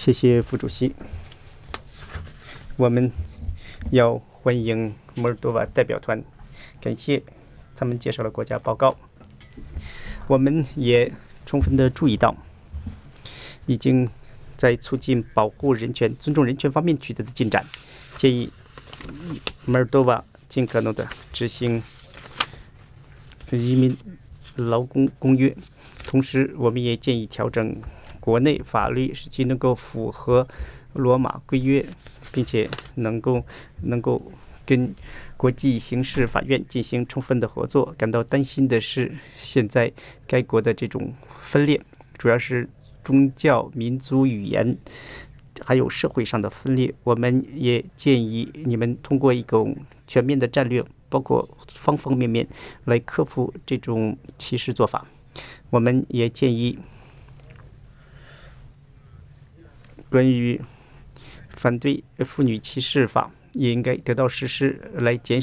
谢谢副主席。我们要欢迎摩尔多瓦代表团，感谢他们介绍了国家报告。我们也充分地注意到，已经在促进保护人权、尊重人权方面取得的进展，建议摩尔多瓦尽可能地执行移民劳工公约。同时，我们也建议调整国内法律，使其能够符合罗马规约，并且能够跟国际刑事法院进行充分的合作。感到担心的是，现在该国的这种分裂，主要是宗教、民族、语言，还有社会上的分裂。我们也建议你们通过一种全面的战略，包括方方面面来克服这种歧视做法。我们也建议关于反对妇女歧视法也应该得到实施，来减